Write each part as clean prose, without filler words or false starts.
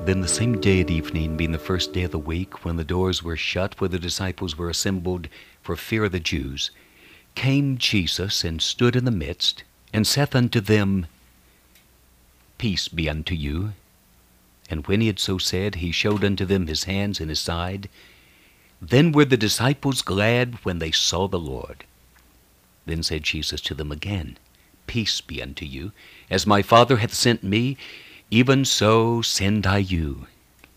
Then the same day at evening, being the first day of the week, when the doors were shut, where the disciples were assembled for fear of the Jews, came Jesus and stood in the midst, and saith unto them, Peace be unto you. And when he had so said, he showed unto them his hands and his side. Then were the disciples glad when they saw the Lord. Then said Jesus to them again, Peace be unto you. As my Father hath sent me, even so send I you.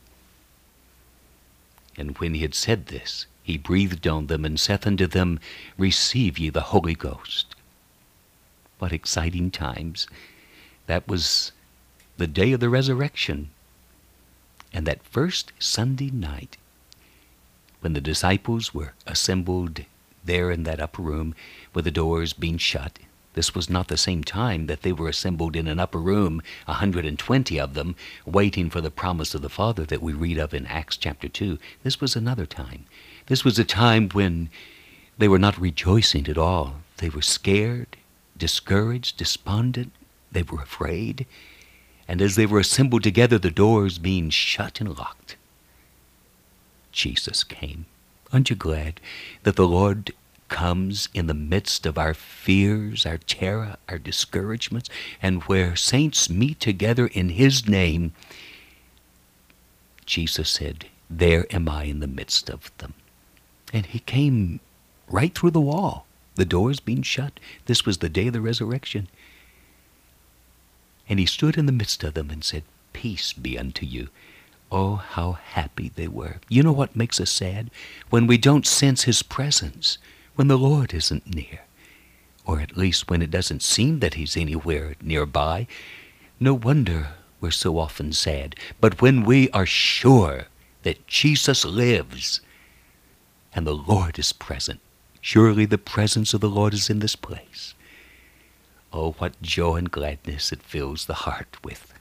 And when he had said this, he breathed on them, and saith unto them, Receive ye the Holy Ghost. What exciting times. That was the day of the resurrection. And that first Sunday night, when the disciples were assembled there in that upper room with the doors being shut, this was not the same time that they were assembled in an upper room, 120 of them, waiting for the promise of the Father that we read of in Acts chapter 2. This was another time. This was a time when they were not rejoicing at all. They were scared, discouraged, despondent. They were afraid. And as they were assembled together, the doors being shut and locked, Jesus came. Aren't you glad that the Lord comes in the midst of our fears, our terror, our discouragements, and where saints meet together in his name? Jesus said, There am I in the midst of them. And he came right through the wall, the doors being shut. This was the day of the resurrection. And he stood in the midst of them and said, Peace be unto you. Oh, how happy they were. You know what makes us sad? When we don't sense his presence, when the Lord isn't near, or at least when it doesn't seem that he's anywhere nearby. No wonder we're so often sad. But when we are sure that Jesus lives and the Lord is present, surely the presence of the Lord is in this place. Oh, what joy and gladness it fills the heart with.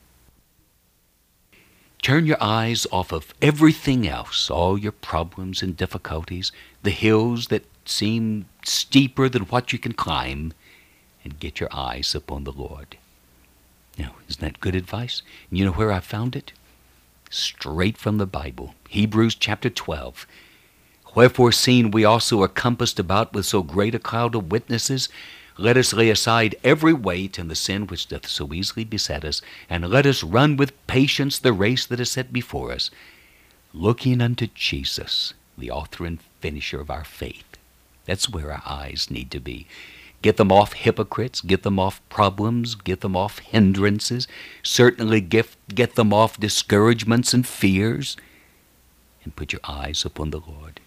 Turn your eyes off of everything else, all your problems and difficulties, the hills that seem steeper than what you can climb, and get your eyes upon the Lord. Now, isn't that good advice? And you know where I found it? Straight from the Bible. Hebrews chapter 12. Wherefore, seeing we also are compassed about with so great a cloud of witnesses, let us lay aside every weight and the sin which doth so easily beset us, and let us run with patience the race that is set before us, looking unto Jesus, the author and finisher of our faith. That's where our eyes need to be. Get them off hypocrites, get them off problems, get them off hindrances, certainly get them off discouragements and fears, and put your eyes upon the Lord.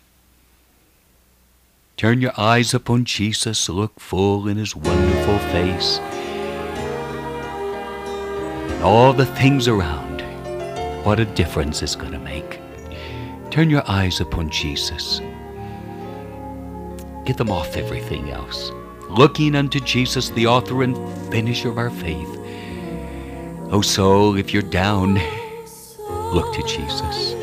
Turn your eyes upon Jesus, look full in his wonderful face. And all the things around, what a difference it's going to make. Turn your eyes upon Jesus. Get them off everything else. Looking unto Jesus, the author and finisher of our faith. Oh soul, if you're down, look to Jesus.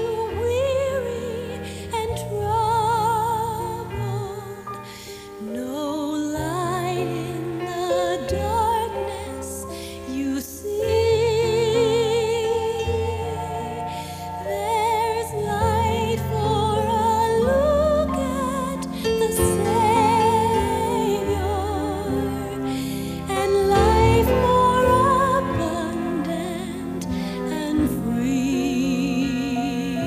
Free.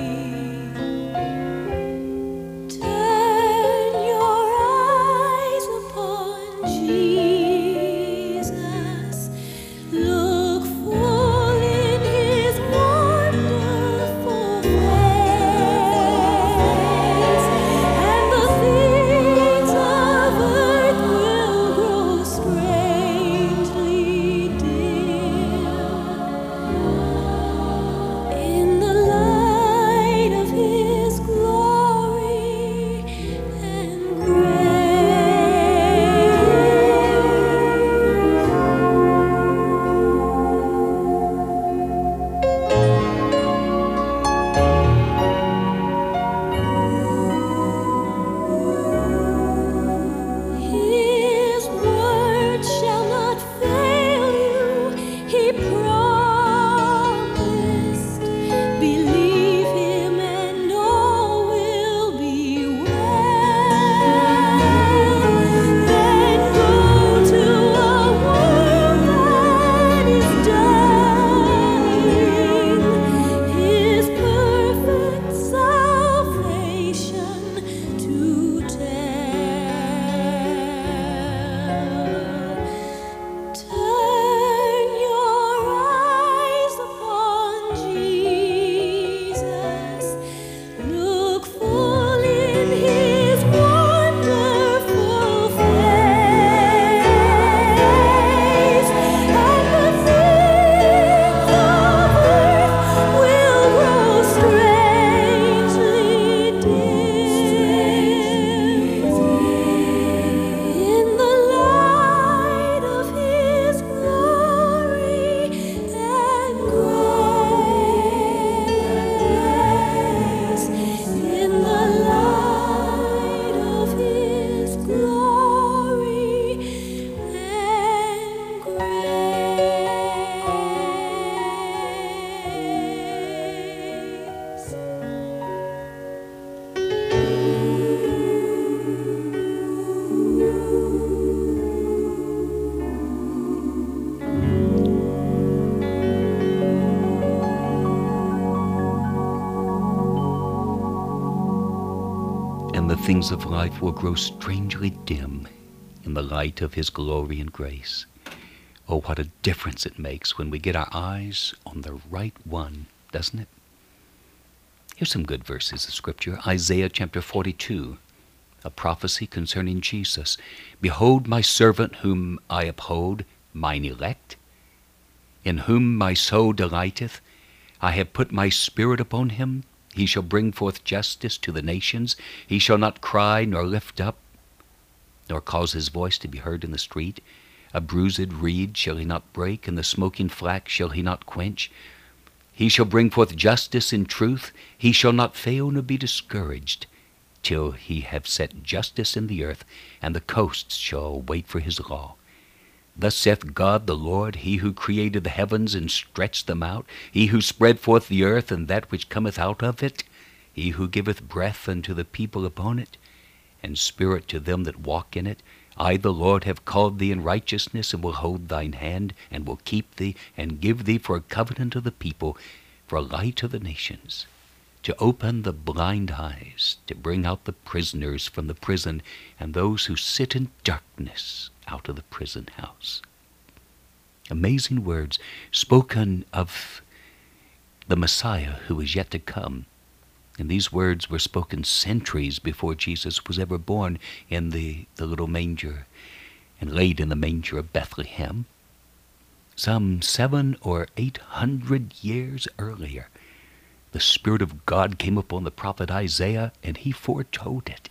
and the things of life will grow strangely dim in the light of his glory and grace. Oh, what a difference it makes when we get our eyes on the right one, doesn't it? Here's some good verses of Scripture. Isaiah chapter 42, a prophecy concerning Jesus. Behold my servant whom I uphold, mine elect, in whom my soul delighteth. I have put my spirit upon him. He shall bring forth justice to the nations. He shall not cry nor lift up, nor cause his voice to be heard in the street. A bruised reed shall he not break, and the smoking flax shall he not quench. He shall bring forth justice in truth. He shall not fail nor be discouraged, till he have set justice in the earth, and the coasts shall wait for his law. Thus saith God the Lord, he who created the heavens and stretched them out, he who spread forth the earth and that which cometh out of it, he who giveth breath unto the people upon it, and spirit to them that walk in it. I, the Lord, have called thee in righteousness, and will hold thine hand, and will keep thee, and give thee for a covenant of the people, for a light to the nations, to open the blind eyes, to bring out the prisoners from the prison, and those who sit in darkness out of the prison house. Amazing words spoken of the Messiah who is yet to come. And these words were spoken centuries before Jesus was ever born in the little manger and laid in the manger of Bethlehem. Some 700 or 800 years earlier, the Spirit of God came upon the prophet Isaiah, and he foretold it.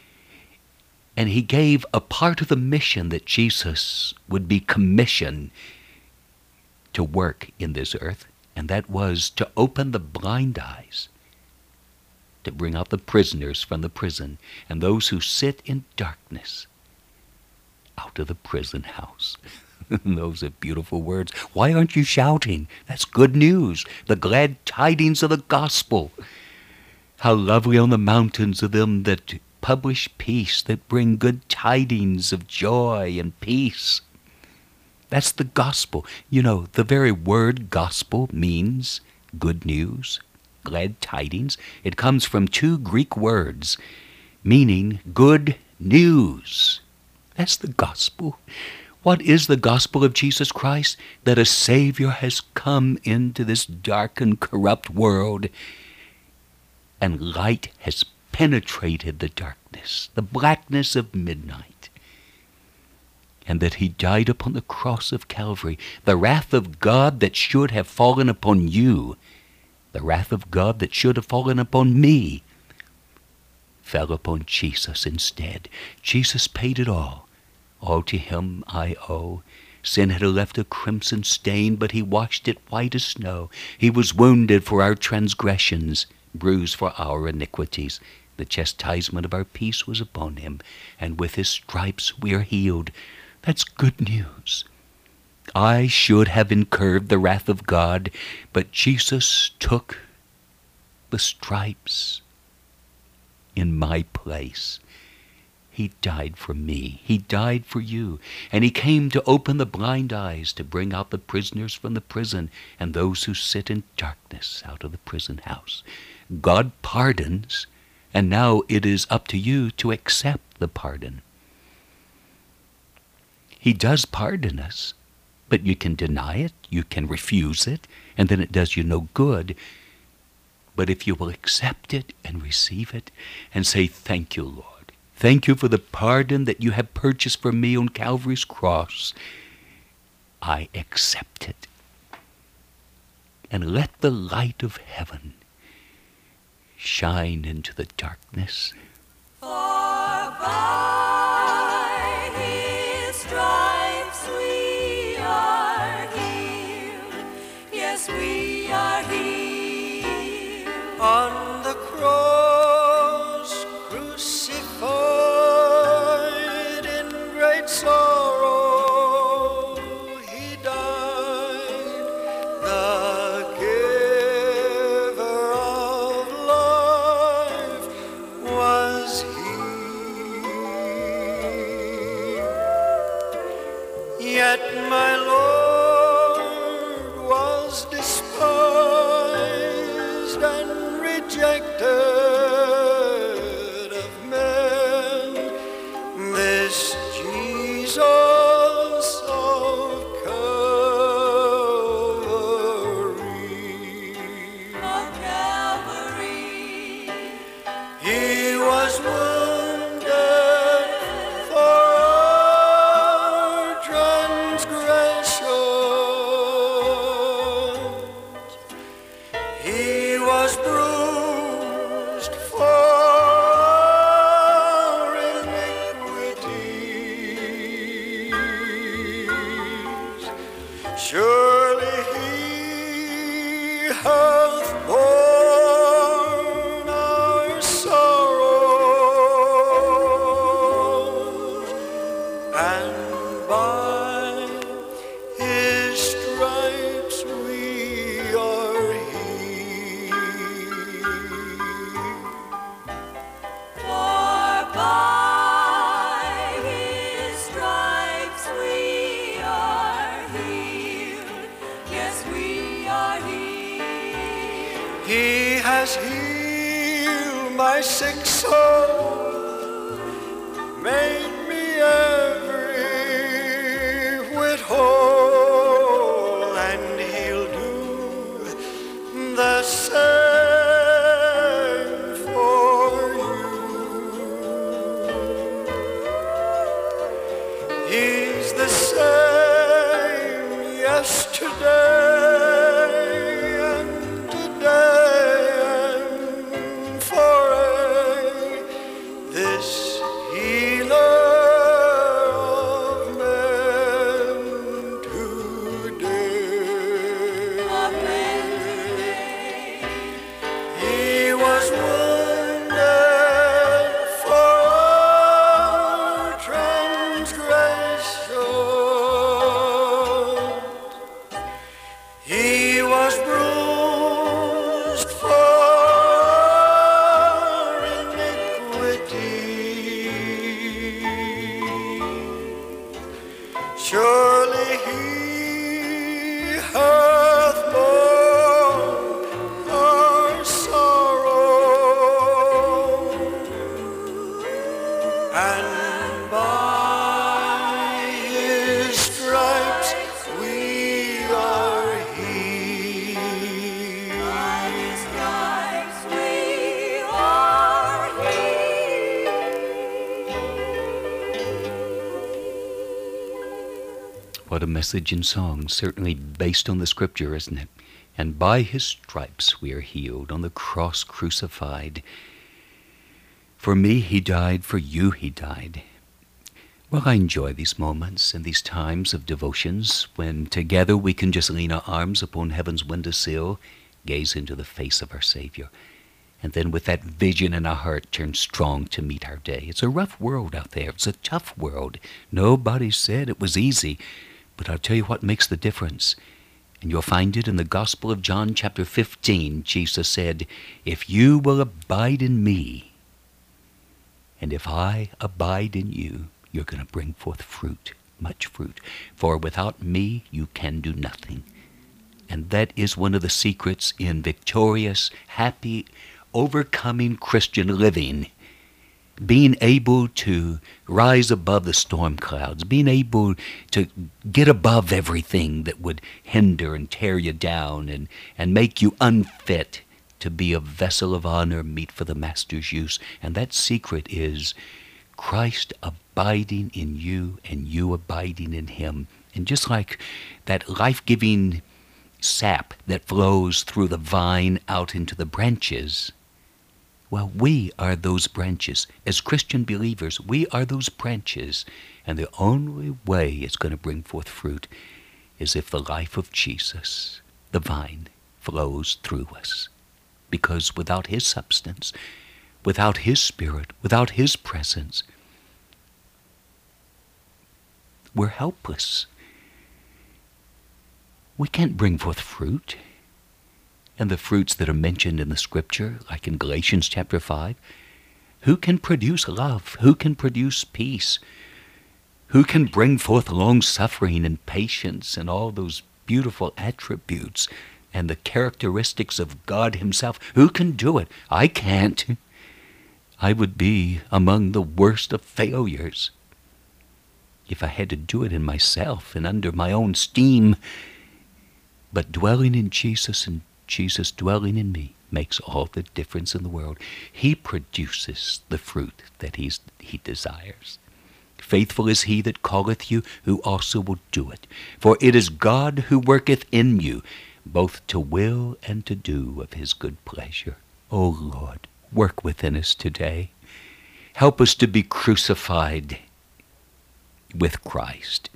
And he gave a part of the mission that Jesus would be commissioned to work in this earth, and that was to open the blind eyes, to bring out the prisoners from the prison, and those who sit in darkness out of the prison house. Those are beautiful words. Why aren't you shouting? That's good news. The glad tidings of the gospel. How lovely on the mountains are them that publish peace, that bring good tidings of joy and peace. That's the gospel. You know, the very word gospel means good news, glad tidings. It comes from two Greek words meaning good news. That's the gospel. What is the gospel of Jesus Christ? That a Savior has come into this dark and corrupt world, and light has penetrated the darkness, the blackness of midnight, and that he died upon the cross of Calvary. The wrath of God that should have fallen upon you, the wrath of God that should have fallen upon me, fell upon Jesus instead. Jesus paid it all. All to him I owe. Sin had left a crimson stain, but he washed it white as snow. He was wounded for our transgressions, bruised for our iniquities. The chastisement of our peace was upon him, and with his stripes we are healed. That's good news. I should have incurred the wrath of God, but Jesus took the stripes in my place. He died for me. He died for you. And he came to open the blind eyes, to bring out the prisoners from the prison, and those who sit in darkness out of the prison house. God pardons, and now it is up to you to accept the pardon. He does pardon us, but you can deny it, you can refuse it, and then it does you no good. But if you will accept it and receive it and say, thank you, Lord. Thank you for the pardon that you have purchased for me on Calvary's cross. I accept it. And let the light of heaven shine into the darkness. For by his stripes we are healed. Yes, we are healed. On the cross, crucified in great sorrow, he died. The giver of life was he. He was bruised for iniquities. Surely he hath borne our sorrows, and by his stripes we are healed. For by his stripes we are healed. Yes, we are healed. He has healed my sick soul, made me every whit whole, and he'll do the same for you. He's the same yesterday and today and forever. This healer of men today. Amen. He was wounded for our transgression. He was bruised for our iniquity. Surely he hath borne our sorrow, and by his stripes we are healed. By his stripes we are healed. What a message in song, certainly based on the scripture, isn't it? And by his stripes we are healed, on the cross crucified. For me he died, for you he died. Well, I enjoy these moments and these times of devotions when together we can just lean our arms upon heaven's windowsill, gaze into the face of our Savior, and then with that vision in our heart turn strong to meet our day. It's a rough world out there. It's a tough world. Nobody said it was easy, but I'll tell you what makes the difference. And you'll find it in the Gospel of John chapter 15. Jesus said, "If you will abide in me, and if I abide in you, you're going to bring forth fruit, much fruit. For without me, you can do nothing." And that is one of the secrets in victorious, happy, overcoming Christian living. Being able to rise above the storm clouds, being able to get above everything that would hinder and tear you down and make you unfit to be a vessel of honor, meet for the Master's use. And that secret is Christ abiding in you and you abiding in him. And just like that life-giving sap that flows through the vine out into the branches, well, we are those branches. As Christian believers, we are those branches. And the only way it's going to bring forth fruit is if the life of Jesus, the vine, flows through us. Because without his substance, without his spirit, without his presence, we're helpless. We can't bring forth fruit. And the fruits that are mentioned in the scripture, like in Galatians chapter 5, who can produce love? Who can produce peace? Who can bring forth long-suffering and patience and all those beautiful attributes and the characteristics of God himself? Who can do it? I can't. I would be among the worst of failures if I had to do it in myself and under my own steam. But dwelling in Jesus and Jesus dwelling in me makes all the difference in the world. He produces the fruit that he desires. Faithful is he that calleth you, who also will do it. For it is God who worketh in you, both to will and to do of his good pleasure. O Lord, work within us today. Help us to be crucified with Christ.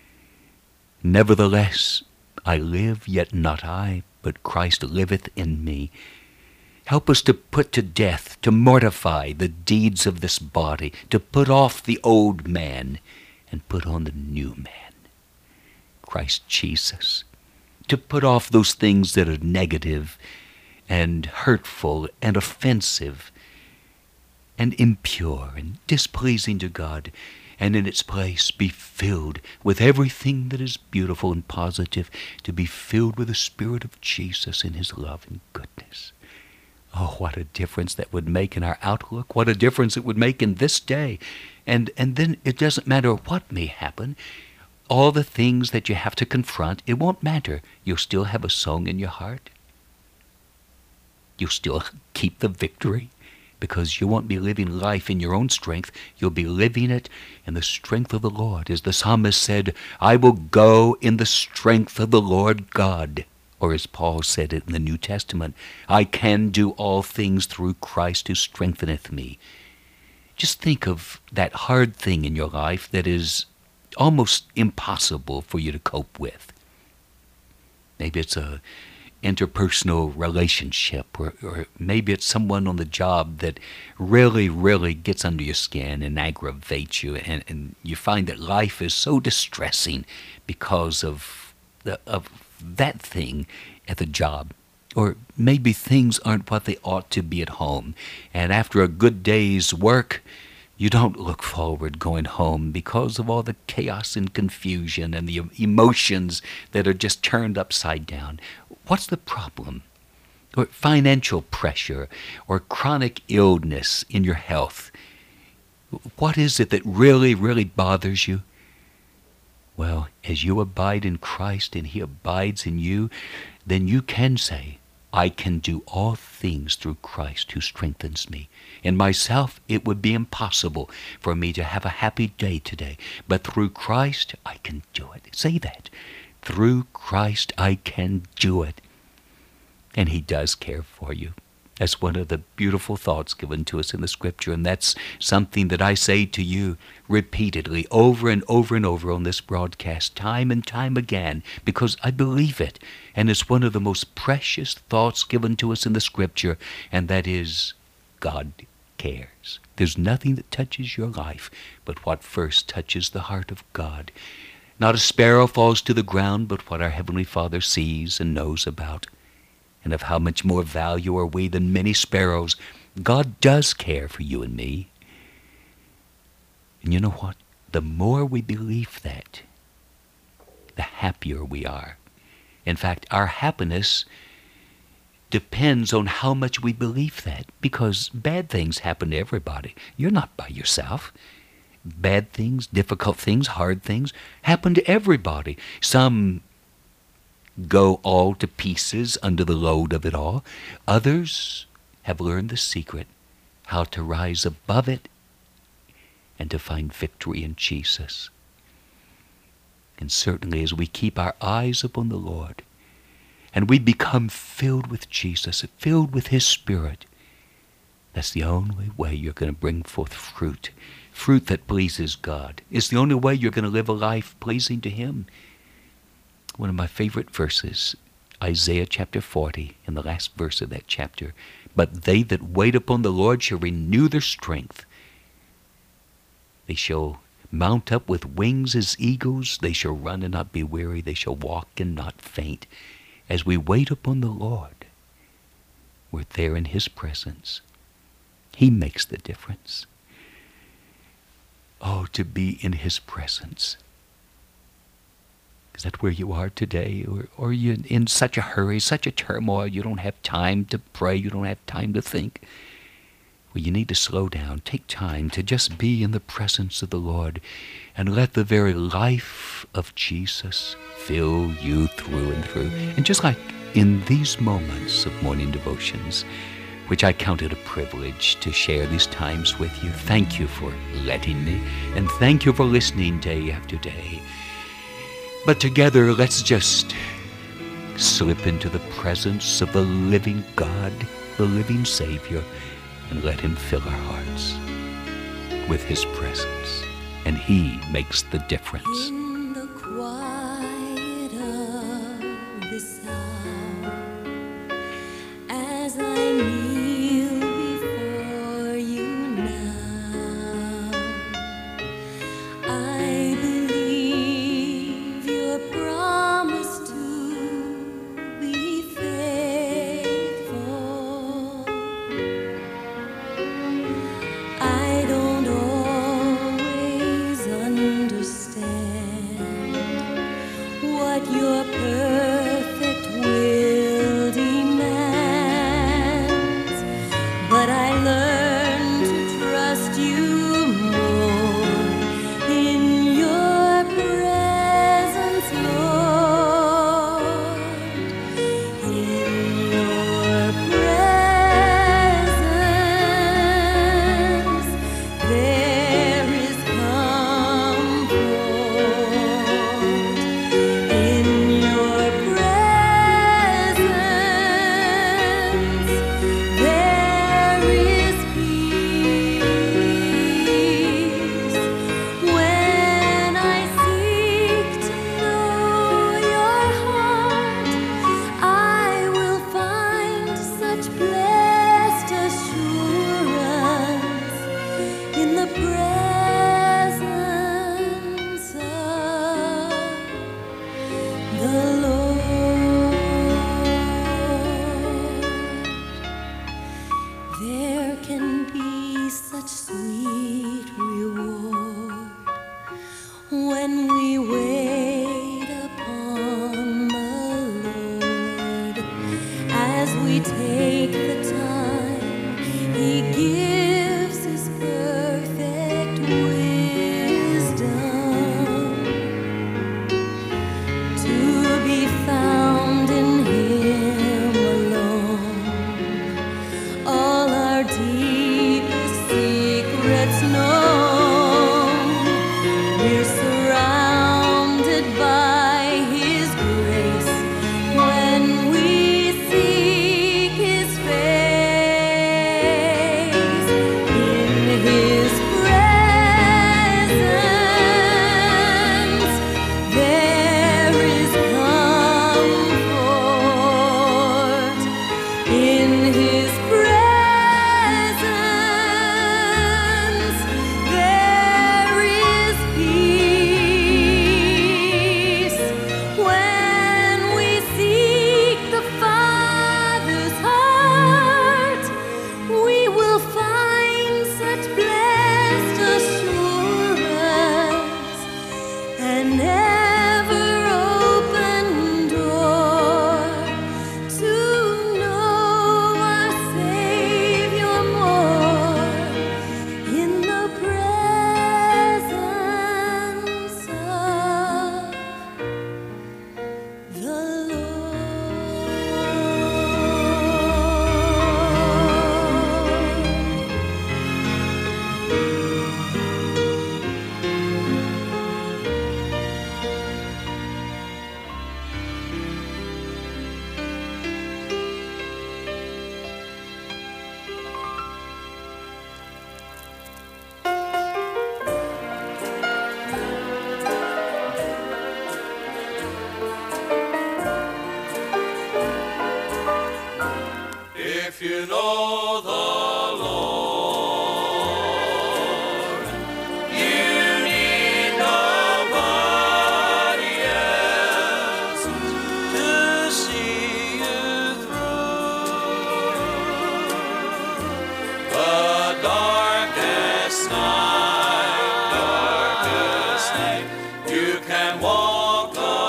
Nevertheless, I live, yet not I, but Christ liveth in me. Help us to put to death, to mortify the deeds of this body, to put off the old man and put on the new man, Christ Jesus. To put off those things that are negative and hurtful and offensive and impure and displeasing to God, and in its place be filled with everything that is beautiful and positive, to be filled with the Spirit of Jesus in his love and goodness. Oh, what a difference that would make in our outlook. What a difference it would make in this day. And then it doesn't matter what may happen. All the things that you have to confront, it won't matter. You'll still have a song in your heart. You'll still keep the victory, because you won't be living life in your own strength. You'll be living it in the strength of the Lord. As the psalmist said, I will go in the strength of the Lord God. Or as Paul said it in the New Testament, I can do all things through Christ who strengtheneth me. Just think of that hard thing in your life that is almost impossible for you to cope with. Maybe it's a interpersonal relationship, or maybe it's someone on the job that really, really gets under your skin and aggravates you, and you find that life is so distressing because of that thing at the job. Or maybe things aren't what they ought to be at home, and after a good day's work, you don't look forward going home because of all the chaos and confusion and the emotions that are just turned upside down. What's the problem? Or financial pressure, or chronic illness in your health. What is it that really, really bothers you? Well, as you abide in Christ and he abides in you, then you can say, I can do all things through Christ who strengthens me. In myself, it would be impossible for me to have a happy day today. But through Christ, I can do it. Say that. Through Christ, I can do it. And he does care for you. That's one of the beautiful thoughts given to us in the Scripture, and that's something that I say to you repeatedly, over and over and over on this broadcast, time and time again, because I believe it, and it's one of the most precious thoughts given to us in the Scripture, and that is, God cares. There's nothing that touches your life but what first touches the heart of God. Not a sparrow falls to the ground but what our Heavenly Father sees and knows about. And of how much more value are we than many sparrows. God does care for you and me. And you know what? The more we believe that, the happier we are. In fact, our happiness depends on how much we believe that, because bad things happen to everybody. You're not by yourself. Bad things, difficult things, hard things happen to everybody. Some go all to pieces under the load of it all. Others have learned the secret, how to rise above it and to find victory in Jesus. And certainly as we keep our eyes upon the Lord and we become filled with Jesus, filled with his Spirit, that's the only way you're going to bring forth fruit. Fruit that pleases God. It's the only way you're going to live a life pleasing to him. One of my favorite verses, Isaiah chapter 40, in the last verse of that chapter. But they that wait upon the Lord shall renew their strength. They shall mount up with wings as eagles. They shall run and not be weary. They shall walk and not faint. As we wait upon the Lord, we're there in his presence. He makes the difference. Oh, to be in his presence. Is that where you are today? Or you're in such a hurry, such a turmoil, you don't have time to pray, you don't have time to think? Well, you need to slow down. Take time to just be in the presence of the Lord and let the very life of Jesus fill you through and through. And just like in these moments of morning devotions, which I count it a privilege to share these times with you, thank you for letting me, and thank you for listening day after day. But together, let's just Slip into the presence of the living God, the living Savior, and let Him fill our hearts with His presence. And He makes the difference. In the quiet of this hour, as I kneel before you now, I believe your promise to be faithful. I don't always understand what your perfect will demands, but I learn to trust you more in your presence, Lord. In your presence, there is comfort. In your presence, there is peace. When I seek to know your heart, I will find such blessed assurance in the presence of the Lord. There can be such sweet reward when we wait upon the Lord. As we take the time, He gives His perfect wisdom to be found in Him alone. All our deepest secrets known, we're surrounded by His grace when we seek His face. In His presence, there is comfort. In His presence, there is peace. When we seek the Father's heart, we will find such blessed assurance, an ever-open door to know our Savior more in the presence of the If you know the Lord, you need nobody else to see you through the darkest night. You can walk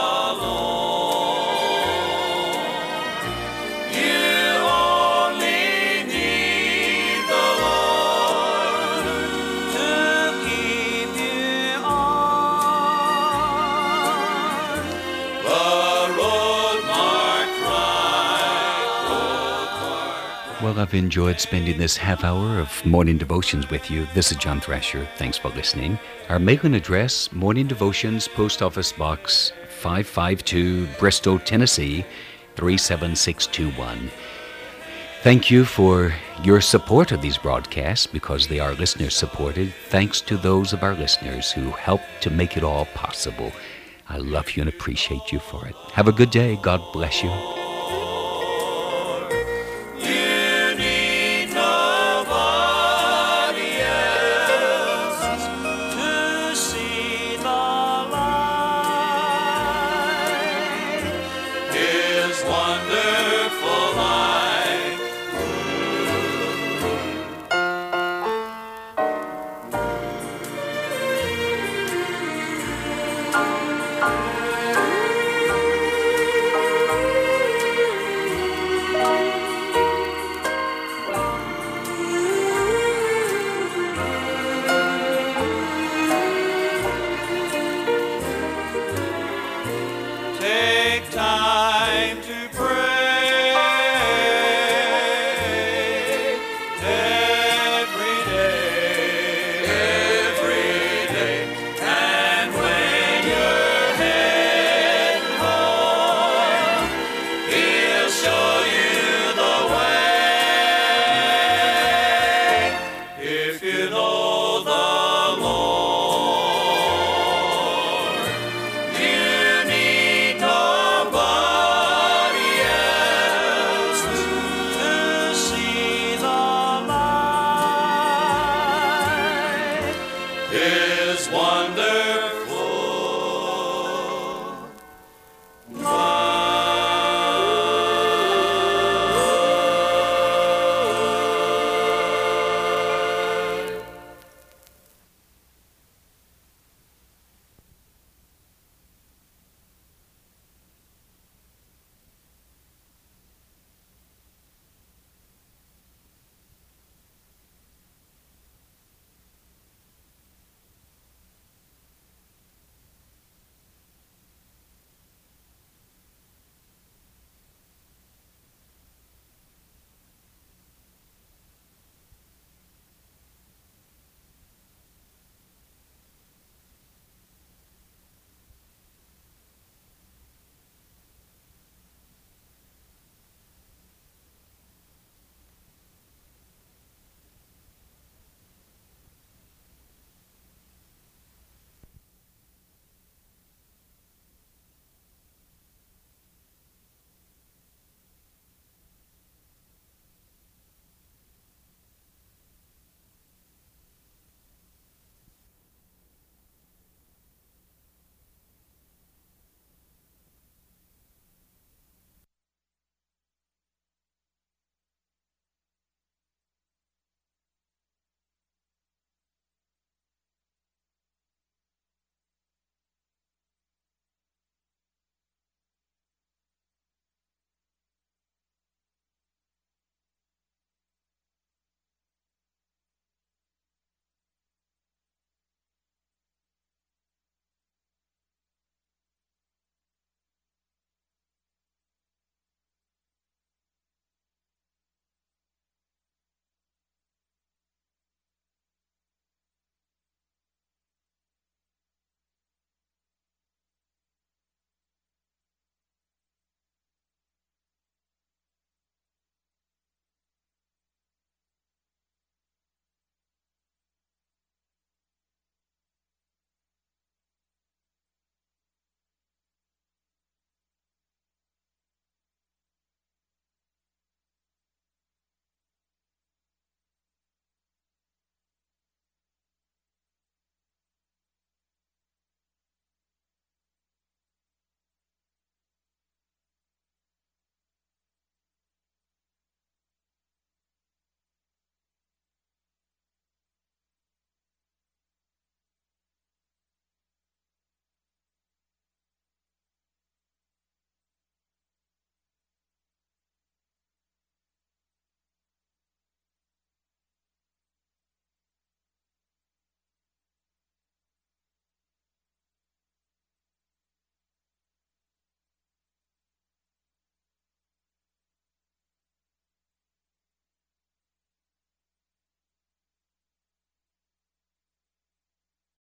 alone. You only need the Lord to keep you on the road marked right. Well, I've enjoyed spending this half hour of morning devotions with you. This is John Thrasher. Thanks for listening. Our mailing address, Morning Devotions, Post Office Box 552, Bristol, Tennessee 37621. Thank you for your support of these broadcasts because they are listener-supported. Thanks to those of our listeners who help to make it all possible. I love you and appreciate you for it. Have a good day. God bless you.